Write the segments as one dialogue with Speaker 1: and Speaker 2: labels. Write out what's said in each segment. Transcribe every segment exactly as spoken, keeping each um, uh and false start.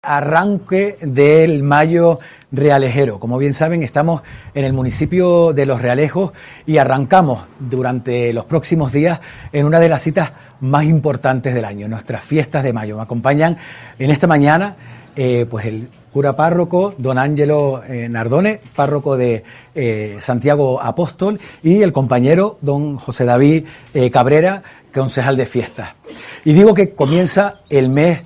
Speaker 1: Arranque del Mayo Realejero. Como bien saben, estamos en el municipio de Los Realejos y arrancamos durante los próximos días en una de las citas más importantes del año, nuestras fiestas de mayo. Me acompañan en esta mañana eh, pues el cura párroco, don Ángelo eh, Nardone, párroco de eh, Santiago Apóstol, y el compañero don José David eh, Cabrera, concejal de fiestas. Y digo que comienza el mes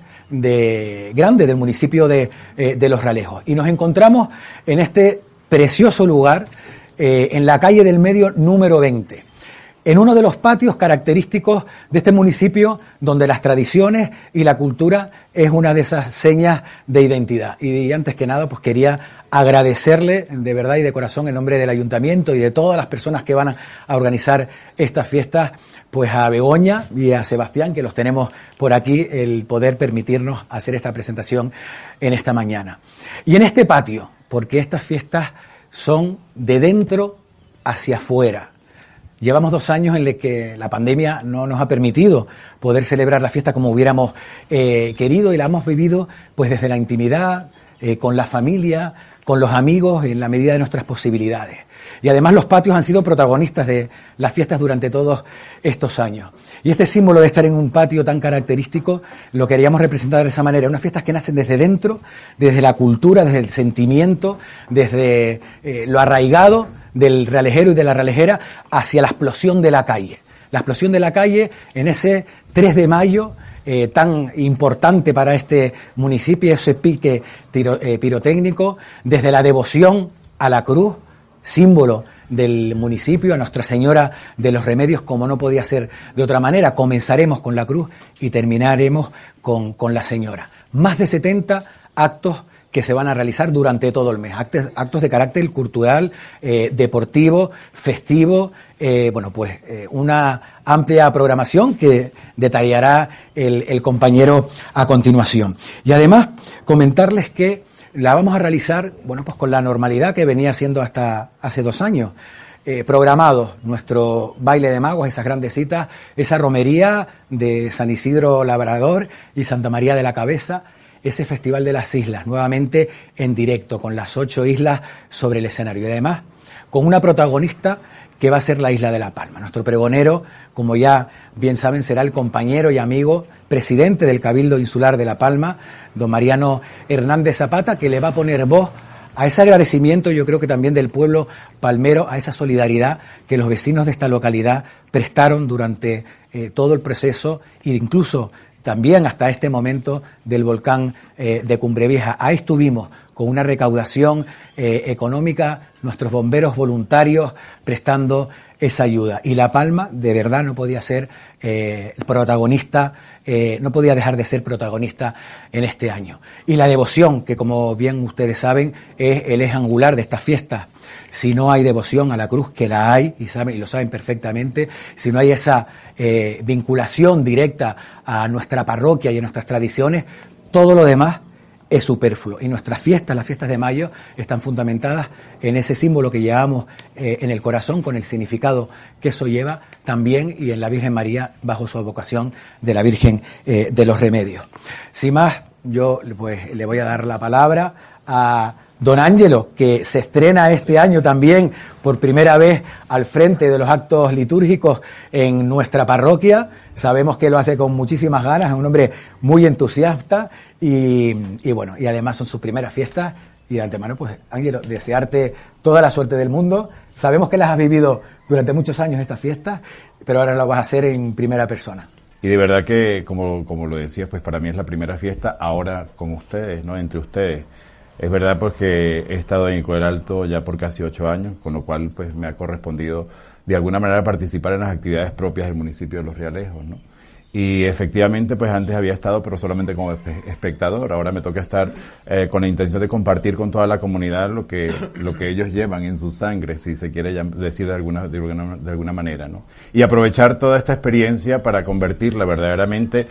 Speaker 1: de grande del municipio de, eh, de Los Realejos, y nos encontramos en este precioso lugar eh, en la calle del Medio número veinte, en uno de los patios característicos de este municipio, donde las tradiciones y la cultura es una de esas señas de identidad. Y antes que nada, pues quería agradecerle de verdad y de corazón en nombre del ayuntamiento y de todas las personas que van a, a organizar estas fiestas, pues a Begoña y a Sebastián, que los tenemos por aquí, el poder permitirnos hacer esta presentación en esta mañana. Y en este patio, porque estas fiestas son de dentro hacia afuera. Llevamos dos años en los que la pandemia no nos ha permitido poder celebrar la fiesta como hubiéramos eh, querido, y la hemos vivido pues desde la intimidad, eh, con la familia, con los amigos, en la medida de nuestras posibilidades. Y además los patios han sido protagonistas de las fiestas durante todos estos años. Y este símbolo de estar en un patio tan característico lo queríamos representar de esa manera. Unas fiestas que nacen desde dentro, desde la cultura, desde el sentimiento, desde eh, lo arraigado del realejero y de la realejera hacia la explosión de la calle. La explosión de la calle en ese tres de mayo eh, tan importante para este municipio, ese pique tiro, eh, pirotécnico, desde la devoción a la cruz, símbolo del municipio, a Nuestra Señora de los Remedios, como no podía ser de otra manera. Comenzaremos con la cruz y terminaremos con, con la Señora. Más de setenta actos que se van a realizar durante todo el mes, actos, actos de carácter cultural, eh, deportivo, festivo, eh, bueno, pues eh, una amplia programación que detallará el, el compañero a continuación. Y además comentarles que la vamos a realizar, bueno, pues con la normalidad que venía siendo hasta hace dos años. Eh, programados nuestro baile de magos, esas grandes citas, esa romería de San Isidro Labrador y Santa María de la Cabeza, ese Festival de las Islas, nuevamente en directo, con las ocho islas sobre el escenario. Y además, con una protagonista que va a ser la isla de La Palma. Nuestro pregonero, como ya bien saben, será el compañero y amigo presidente del Cabildo Insular de La Palma, don Mariano Hernández Zapata, que le va a poner voz a ese agradecimiento, yo creo que también del pueblo palmero, a esa solidaridad que los vecinos de esta localidad prestaron durante eh, todo el proceso, e incluso también hasta este momento del volcán eh, de Cumbrevieja. Ahí estuvimos con una recaudación eh, económica, nuestros bomberos voluntarios prestando esa ayuda. Y La Palma, de verdad, no podía ser eh, protagonista, eh, no podía dejar de ser protagonista en este año. Y la devoción, que como bien ustedes saben, es el eje angular de estas fiestas. Si no hay devoción a la cruz, que la hay, y saben y lo saben perfectamente, si no hay esa eh, vinculación directa a nuestra parroquia y a nuestras tradiciones, todo lo demás es superfluo. Y nuestras fiestas, las fiestas de mayo, están fundamentadas en ese símbolo que llevamos eh, en el corazón, con el significado que eso lleva también, y en la Virgen María bajo su advocación de la Virgen eh, de los Remedios. Sin más, yo pues le voy a dar la palabra a don Ángelo, que se estrena este año también por primera vez al frente de los actos litúrgicos en nuestra parroquia. Sabemos que lo hace con muchísimas ganas, es un hombre muy entusiasta y, y bueno, y además son sus primeras fiestas. Y de antemano, pues Ángelo, desearte toda la suerte del mundo. Sabemos que las has vivido durante muchos años estas fiestas, pero ahora lo vas a hacer en primera persona.
Speaker 2: Y de verdad que, como, como lo decías, pues para mí es la primera fiesta ahora con ustedes, ¿no? Entre ustedes. Es verdad, porque he estado en Icoel Alto ya por casi ocho años, con lo cual pues me ha correspondido de alguna manera participar en las actividades propias del municipio de Los Realejos, ¿no? Y efectivamente, pues antes había estado, pero solamente como espectador. Ahora me toca estar eh, con la intención de compartir con toda la comunidad lo que lo que ellos llevan en su sangre, si se quiere decir de alguna de alguna, de alguna manera, ¿no? Y aprovechar toda esta experiencia para convertirla verdaderamente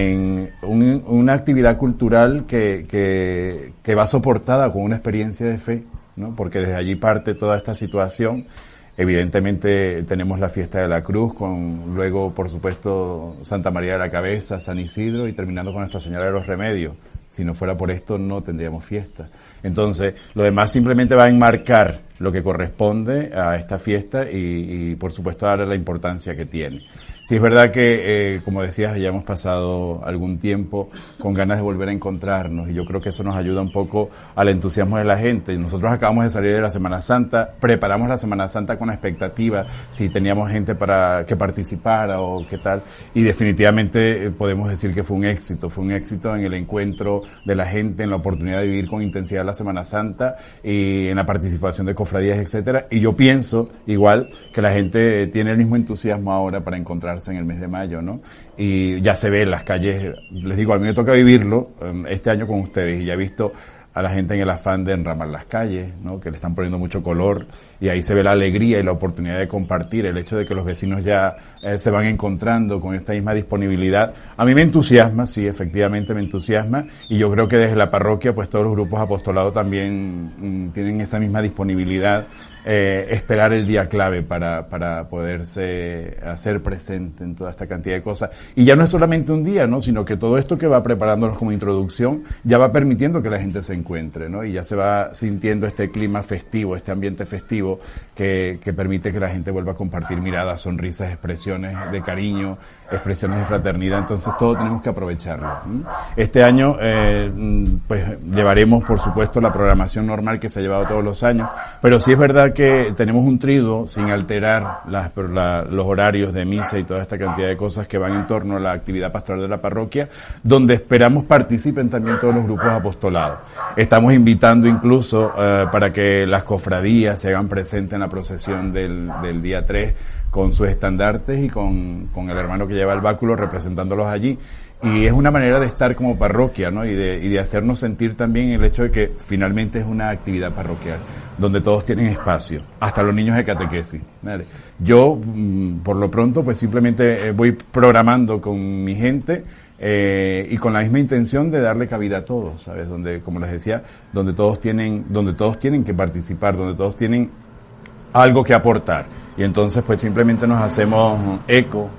Speaker 2: en un, una actividad cultural que, que, que va soportada con una experiencia de fe, ¿no? Porque desde allí parte toda esta situación. Evidentemente tenemos la fiesta de la Cruz, con luego, por supuesto, Santa María de la Cabeza, San Isidro, y terminando con Nuestra Señora de los Remedios, Si no fuera por esto, no tendríamos fiesta. Entonces, lo demás simplemente va a enmarcar lo que corresponde a esta fiesta y, y por supuesto, darle la importancia que tiene. Sí, es verdad que, eh, como decías, ya hemos pasado algún tiempo con ganas de volver a encontrarnos y yo creo que eso nos ayuda un poco al entusiasmo de la gente. Nosotros acabamos de salir de la Semana Santa, preparamos la Semana Santa con la expectativa si teníamos gente para que participara o qué tal, y definitivamente podemos decir que fue un éxito, fue un éxito en el encuentro de la gente, en la oportunidad de vivir con intensidad la Semana Santa y en la participación de cofradías, etcétera. Y yo pienso, igual, que la gente tiene el mismo entusiasmo ahora para encontrarse en el mes de mayo, ¿no? Y ya se ve en las calles, les digo, a mí me toca vivirlo este año con ustedes y ya he visto a la gente en el afán de enramar las calles, ¿no? Que le están poniendo mucho color y ahí se ve la alegría y la oportunidad de compartir, el hecho de que los vecinos ya eh, se van encontrando con esta misma disponibilidad. A mí me entusiasma, sí, efectivamente me entusiasma y yo creo que desde la parroquia pues todos los grupos apostolados también mm, tienen esa misma disponibilidad, eh, esperar el día clave para, para poderse hacer presente en toda esta cantidad de cosas. Y ya no es solamente un día, ¿no? Sino que todo esto que va preparándonos como introducción ya va permitiendo que la gente se encuentre, ¿no? Y ya se va sintiendo este clima festivo, este ambiente festivo que, que permite que la gente vuelva a compartir miradas, sonrisas, expresiones de cariño, expresiones de fraternidad. Entonces todo tenemos que aprovecharlo. Este año eh, pues llevaremos por supuesto la programación normal que se ha llevado todos los años, pero sí es verdad que tenemos un triduo sin alterar las, la, los horarios de misa y toda esta cantidad de cosas que van en torno a la actividad pastoral de la parroquia, donde esperamos participen también todos los grupos apostolados. Estamos invitando incluso eh, para que las cofradías se hagan presentes en la procesión del, del día tres con sus estandartes y con, con el hermano que lleva el báculo representándolos allí. Y es una manera de estar como parroquia, ¿no? Y de, y de hacernos sentir también el hecho de que finalmente es una actividad parroquial, donde todos tienen espacio, hasta los niños de catequesis, ¿vale? Yo, por lo pronto, pues simplemente voy programando con mi gente, eh, y con la misma intención de darle cabida a todos, ¿sabes? Donde, como les decía, donde todos tienen, donde todos tienen que participar, donde todos tienen algo que aportar. Y entonces, pues simplemente nos hacemos eco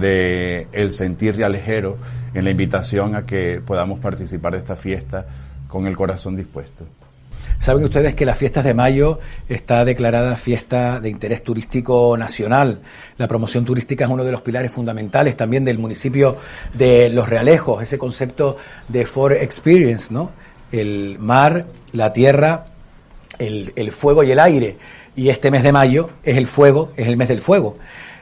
Speaker 2: de el sentir realejero en la invitación a que podamos participar de esta fiesta con el corazón dispuesto.
Speaker 1: Saben ustedes que las fiestas de mayo está declarada fiesta de interés turístico nacional. La promoción turística es uno de los pilares fundamentales también del municipio de Los Realejos, ese concepto de Four Experience, ¿no? El mar, la tierra, el, el fuego y el aire. Y este mes de mayo es el fuego, es el mes del fuego.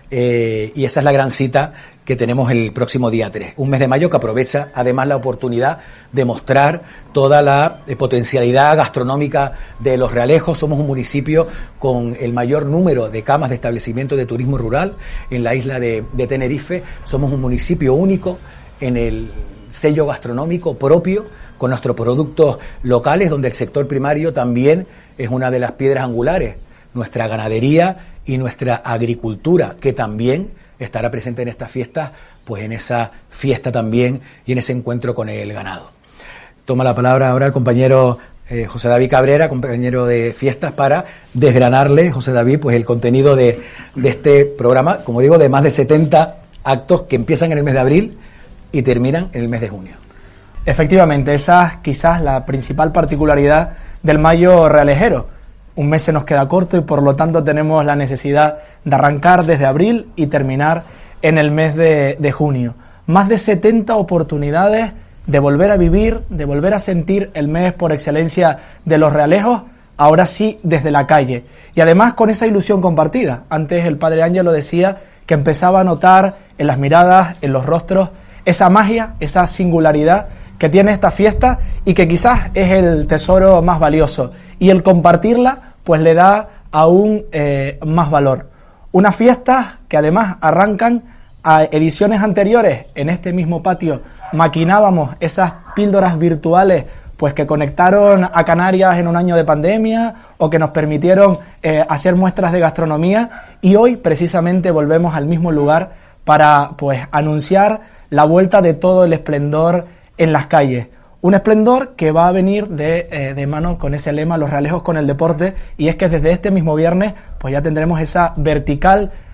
Speaker 1: Eh, y esa es la gran cita que tenemos el próximo día tres. Un mes de mayo que aprovecha además la oportunidad de mostrar toda la eh, potencialidad gastronómica de Los Realejos. Somos un municipio con el mayor número de camas de establecimiento de turismo rural en la isla de, de Tenerife. Somos un municipio único en el sello gastronómico propio, con nuestros productos locales, donde el sector primario también es una de las piedras angulares. Nuestra ganadería y nuestra agricultura, que también estará presente en estas fiestas, pues en esa fiesta también y en ese encuentro con el ganado. Toma la palabra ahora el compañero eh, José David Cabrera, compañero de fiestas, para desgranarle, José David, pues el contenido de, de este programa, como digo, de más de setenta actos que empiezan en el mes de abril y terminan en el mes de junio.
Speaker 3: Efectivamente, esa es quizás la principal particularidad del mayo realejero. Un mes se nos queda corto y por lo tanto tenemos la necesidad de arrancar desde abril y terminar en el mes de, de junio. Más de setenta oportunidades de volver a vivir, de volver a sentir el mes por excelencia de Los Realejos, ahora sí desde la calle. Y además con esa ilusión compartida. Antes el Padre Ángelo decía que empezaba a notar en las miradas, en los rostros, esa magia, esa singularidad que tiene esta fiesta y que quizás es el tesoro más valioso, y el compartirla pues le da aún eh, más valor. Unas fiestas que además arrancan a ediciones anteriores. En este mismo patio maquinábamos esas píldoras virtuales pues que conectaron a Canarias en un año de pandemia o que nos permitieron eh, hacer muestras de gastronomía, y hoy precisamente volvemos al mismo lugar para pues anunciar la vuelta de todo el esplendor en las calles. Un esplendor que va a venir de, eh, de mano con ese lema, Los Realejos con el deporte, y es que desde este mismo viernes pues ya tendremos esa vertical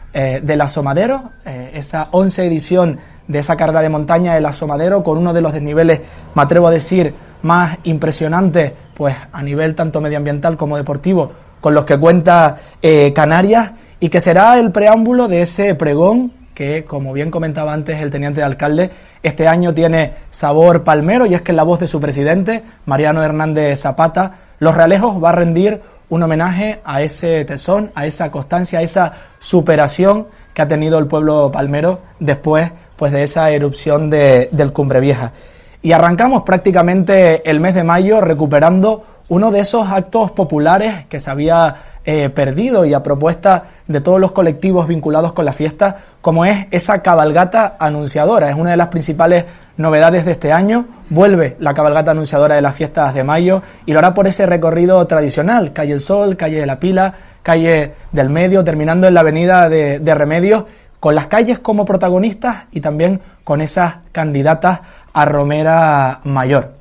Speaker 3: eh, del Asomadero, eh, esa once edición de esa carrera de montaña del Asomadero, con uno de los desniveles, me atrevo a decir, más impresionantes, pues a nivel tanto medioambiental como deportivo, con los que cuenta eh, Canarias, y que será el preámbulo de ese pregón que, como bien comentaba antes el teniente de alcalde, este año tiene sabor palmero, y es que en la voz de su presidente, Mariano Hernández Zapata, Los Realejos va a rendir un homenaje a ese tesón, a esa constancia, a esa superación que ha tenido el pueblo palmero después, pues, de esa erupción de, del Cumbre Vieja. Y arrancamos prácticamente el mes de mayo recuperando uno de esos actos populares que se había eh, perdido, y a propuesta de todos los colectivos vinculados con la fiesta, como es esa cabalgata anunciadora. Es una de las principales novedades de este año. Vuelve la cabalgata anunciadora de las fiestas de mayo, y lo hará por ese recorrido tradicional: calle El Sol, calle de la Pila, calle del Medio, terminando en la avenida de, de Remedios, con las calles como protagonistas y también con esas candidatas a Romera Mayor.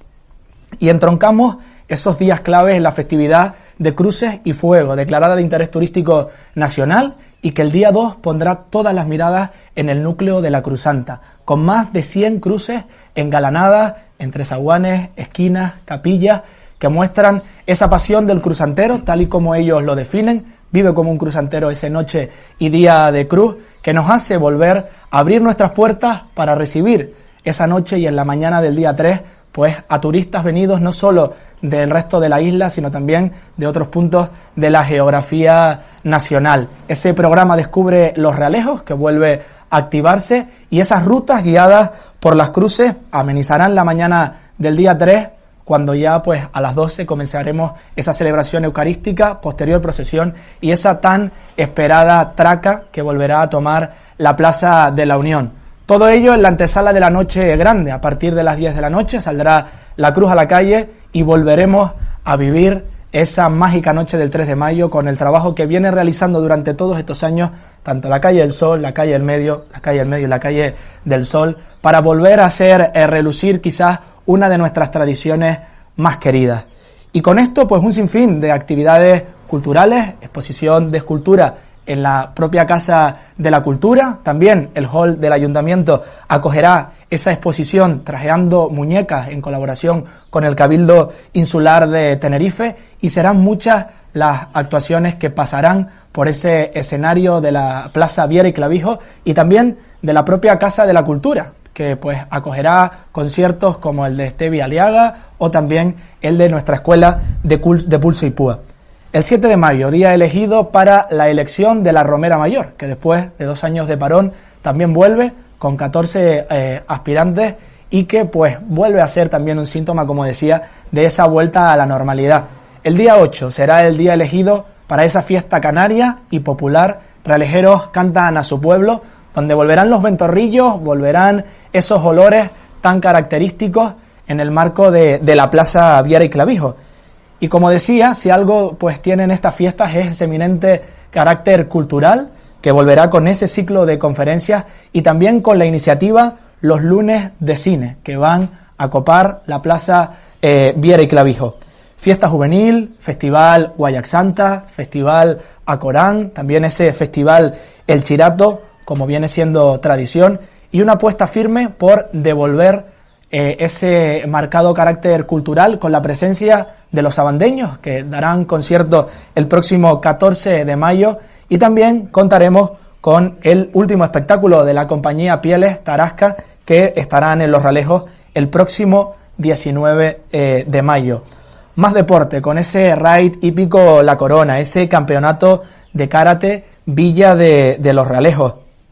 Speaker 3: Y entroncamos esos días claves en la festividad de Cruces y Fuego, declarada de interés turístico nacional, y que el día dos pondrá todas las miradas en el núcleo de la Cruzanta, con más de cien cruces engalanadas entre zaguanes, esquinas, capillas, que muestran esa pasión del cruzantero, tal y como ellos lo definen. Vive como un cruzantero ese noche y día de cruz, que nos hace volver a abrir nuestras puertas para recibir esa noche y en la mañana del día tres, pues, a turistas venidos no solo del resto de la isla, sino también de otros puntos de la geografía nacional. Ese programa Descubre los Realejos, que vuelve a activarse, y esas rutas guiadas por las cruces amenizarán la mañana del día tres, cuando ya, pues, a las doce comenzaremos esa celebración eucarística, posterior procesión y esa tan esperada traca que volverá a tomar la Plaza de la Unión. Todo ello en la antesala de la Noche Grande. A partir de las diez de la noche saldrá la cruz a la calle y volveremos a vivir esa mágica noche del tres de mayo, con el trabajo que viene realizando durante todos estos años tanto la calle del Sol, la calle del Medio, la calle del Medio y la calle del Sol, para volver a hacer eh, relucir quizás una de nuestras tradiciones más queridas. Y con esto, pues, un sinfín de actividades culturales, exposición de escultura en la propia Casa de la Cultura. También el hall del Ayuntamiento acogerá esa exposición Trajeando Muñecas, en colaboración con el Cabildo Insular de Tenerife, y serán muchas las actuaciones que pasarán por ese escenario de la Plaza Viera y Clavijo, y también de la propia Casa de la Cultura, que, pues, acogerá conciertos como el de Estevi Aliaga o también el de nuestra Escuela de, Cul- de Pulso y Púa. El siete de mayo, día elegido para la elección de la Romera Mayor, que después de dos años de parón también vuelve con catorce eh, aspirantes, y que, pues, vuelve a ser también un síntoma, como decía, de esa vuelta a la normalidad. El día ocho será el día elegido para esa fiesta canaria y popular. Realejeros cantan a su pueblo, donde volverán los ventorrillos, volverán esos olores tan característicos en el marco de, de la Plaza Viera y Clavijo. Y como decía, si algo, pues, tienen estas fiestas es ese eminente carácter cultural, que volverá con ese ciclo de conferencias y también con la iniciativa Los Lunes de Cine, que van a copar la Plaza eh, Viera y Clavijo. Fiesta juvenil, Festival Guayacsanta, Festival Acorán, también ese Festival El Chirato, como viene siendo tradición, y una apuesta firme por devolver eh, ese marcado carácter cultural con la presencia de los sabandeños, que darán concierto el próximo catorce de mayo, y también contaremos con el último espectáculo de la compañía Pieles Tarasca, que estarán en Los Realejos el próximo diecinueve eh, de mayo. Más deporte, con ese raid hípico La Corona, ese campeonato de karate Villa de, de Los Realejos.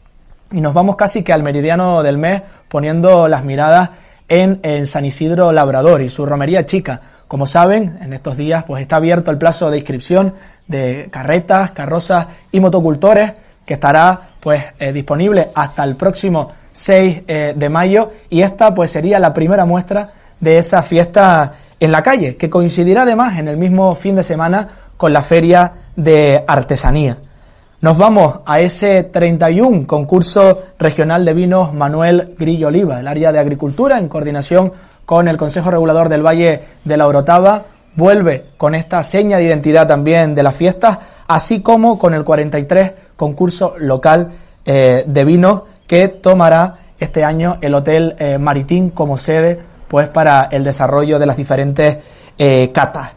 Speaker 3: Y nos vamos casi que al meridiano del mes, poniendo las miradas en, en San Isidro Labrador y su romería chica. Como saben, en estos días, pues, está abierto el plazo de inscripción de carretas, carrozas y motocultores, que estará, pues, eh, disponible hasta el próximo seis eh, de mayo, y esta, pues, sería la primera muestra de esa fiesta en la calle, que coincidirá además en el mismo fin de semana con la Feria de Artesanía. Nos vamos a ese treinta y uno concurso regional de vinos Manuel Grillo Oliva. El área de agricultura, en coordinación con el Consejo Regulador del Valle de la Orotava, vuelve con esta seña de identidad también de las fiestas, así como con el cuarenta y tres concurso local eh, de vinos que tomará este año el Hotel eh, Maritín como sede, pues, para el desarrollo de las diferentes eh, catas.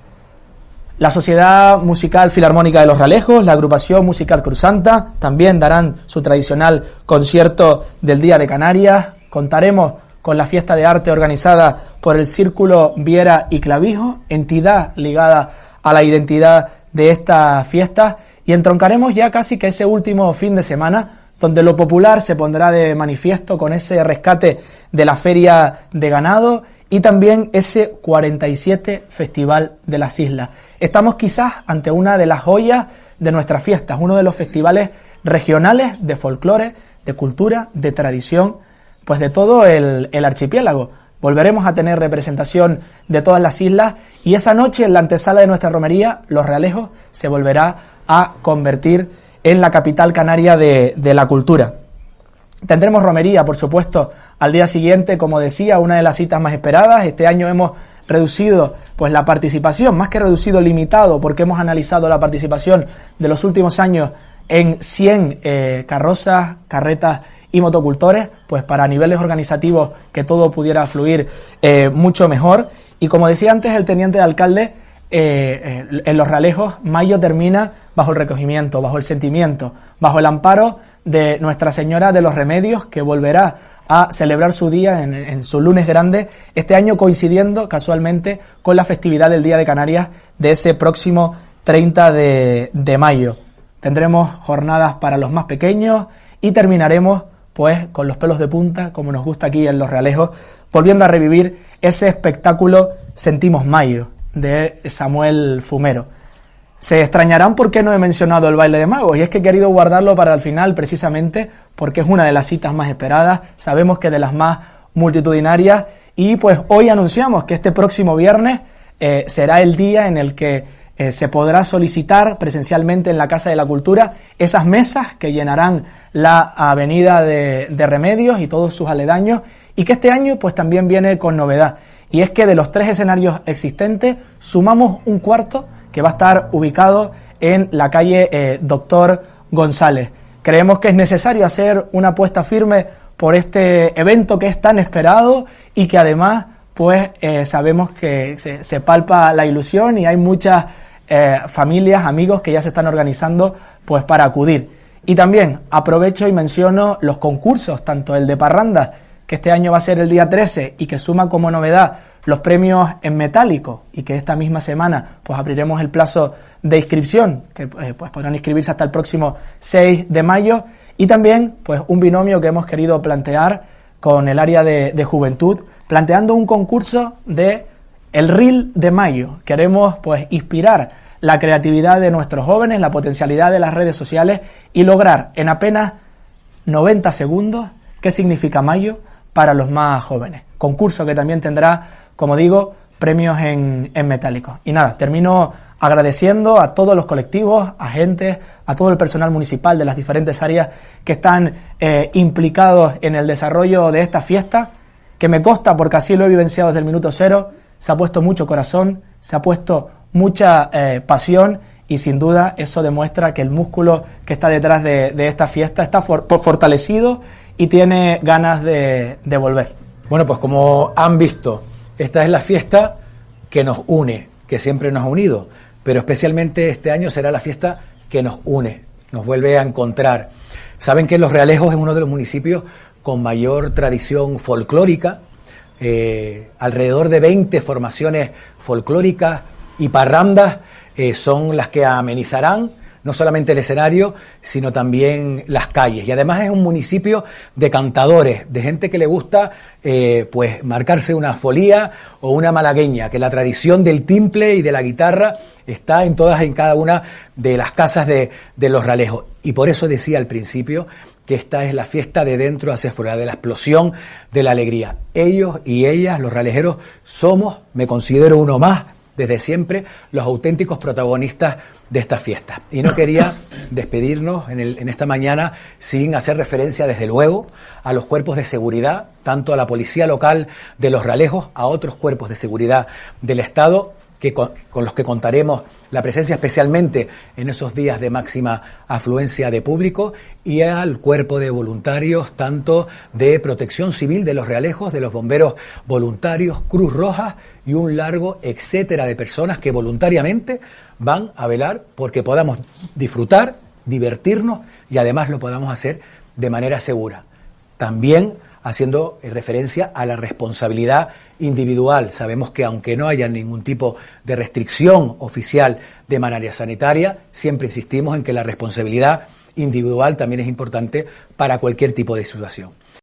Speaker 3: La Sociedad Musical Filarmónica de Los Realejos, la Agrupación Musical Cruzanta, también darán su tradicional concierto del Día de Canarias. Contaremos con la fiesta de arte organizada por el Círculo Viera y Clavijo, entidad ligada a la identidad de esta fiesta, y entroncaremos ya casi que ese último fin de semana, donde lo popular se pondrá de manifiesto con ese rescate de la Feria de Ganado y también ese cuarenta y siete Festival de las Islas. Estamos quizás ante una de las joyas de nuestras fiestas, uno de los festivales regionales de folclore, de cultura, de tradición, pues de todo el, el archipiélago. Volveremos a tener representación de todas las islas y esa noche en la antesala de nuestra romería, Los Realejos se volverá a convertir en la capital canaria de, de la cultura. Tendremos romería, por supuesto, al día siguiente, como decía, una de las citas más esperadas. Este año hemos reducido pues la participación, más que reducido, limitado, porque hemos analizado la participación de los últimos años en cien eh, carrozas, carretas y motocultores, pues para niveles organizativos que todo pudiera fluir eh, mucho mejor. Y como decía antes el teniente de alcalde, eh, eh, en Los Realejos, mayo termina bajo el recogimiento, bajo el sentimiento, bajo el amparo de Nuestra Señora de los Remedios, que volverá a celebrar su día en, en su lunes grande, este año coincidiendo casualmente con la festividad del Día de Canarias de ese próximo treinta de mayo. Tendremos jornadas para los más pequeños y terminaremos pues con los pelos de punta, como nos gusta aquí en Los Realejos, volviendo a revivir ese espectáculo Sentimos Mayo, de Samuel Fumero. Se extrañarán por qué no he mencionado el baile de magos, y es que he querido guardarlo para el final precisamente porque es una de las citas más esperadas, sabemos que de las más multitudinarias, y pues hoy anunciamos que este próximo viernes eh, será el día en el que eh, se podrá solicitar presencialmente en la Casa de la Cultura esas mesas que llenarán la avenida de, de Remedios y todos sus aledaños, y que este año pues también viene con novedad, y es que de los tres escenarios existentes sumamos un cuarto que va a estar ubicado en la calle eh, Doctor González. Creemos que es necesario hacer una apuesta firme por este evento que es tan esperado y que además pues eh, sabemos que se, se palpa la ilusión y hay muchas eh, familias, amigos que ya se están organizando pues para acudir. Y también aprovecho y menciono los concursos, tanto el de Parranda, que este año va a ser el día trece y que suma como novedad los premios en metálico, y que esta misma semana pues abriremos el plazo de inscripción, que eh, pues podrán inscribirse hasta el próximo seis de mayo, y también pues un binomio que hemos querido plantear con el área de, de juventud, planteando un concurso de el Reel de Mayo. Queremos pues inspirar la creatividad de nuestros jóvenes, la potencialidad de las redes sociales y lograr en apenas noventa segundos qué significa mayo para los más jóvenes. Concurso que también tendrá, como digo, premios en, en metálico. Y nada, termino agradeciendo a todos los colectivos, agentes, a todo el personal municipal de las diferentes áreas que están eh, implicados en el desarrollo de esta fiesta, que me consta, porque así lo he vivenciado desde el minuto cero, se ha puesto mucho corazón, se ha puesto mucha eh, pasión, y sin duda eso demuestra que el músculo que está detrás de, de esta fiesta está for, fortalecido y tiene ganas de, de volver.
Speaker 1: Bueno, pues como han visto, esta es la fiesta que nos une, que siempre nos ha unido, pero especialmente este año será la fiesta que nos une, nos vuelve a encontrar. Saben que Los Realejos es uno de los municipios con mayor tradición folclórica, eh, alrededor de veinte formaciones folclóricas y parrandas eh, son las que amenizarán no solamente el escenario, sino también las calles. Y además es un municipio de cantadores, de gente que le gusta eh, pues marcarse una folía o una malagueña, que la tradición del timple y de la guitarra está en todas, en cada una de las casas de, de Los Realejos. Y por eso decía al principio que esta es la fiesta de dentro hacia afuera, de la explosión de la alegría. Ellos y ellas, los realejeros, somos, me considero uno más, desde siempre, los auténticos protagonistas de esta fiesta. Y no quería despedirnos en, el, en esta mañana sin hacer referencia, desde luego, a los cuerpos de seguridad, tanto a la policía local de Los Realejos, a otros cuerpos de seguridad del Estado, que con, con los que contaremos la presencia especialmente en esos días de máxima afluencia de público, y al cuerpo de voluntarios, tanto de Protección Civil de Los Realejos, de los bomberos voluntarios, Cruz Roja y un largo etcétera de personas que voluntariamente van a velar porque podamos disfrutar, divertirnos y además lo podamos hacer de manera segura. También haciendo referencia a la responsabilidad individual. Sabemos que aunque no haya ningún tipo de restricción oficial de manera sanitaria, siempre insistimos en que la responsabilidad individual también es importante para cualquier tipo de situación.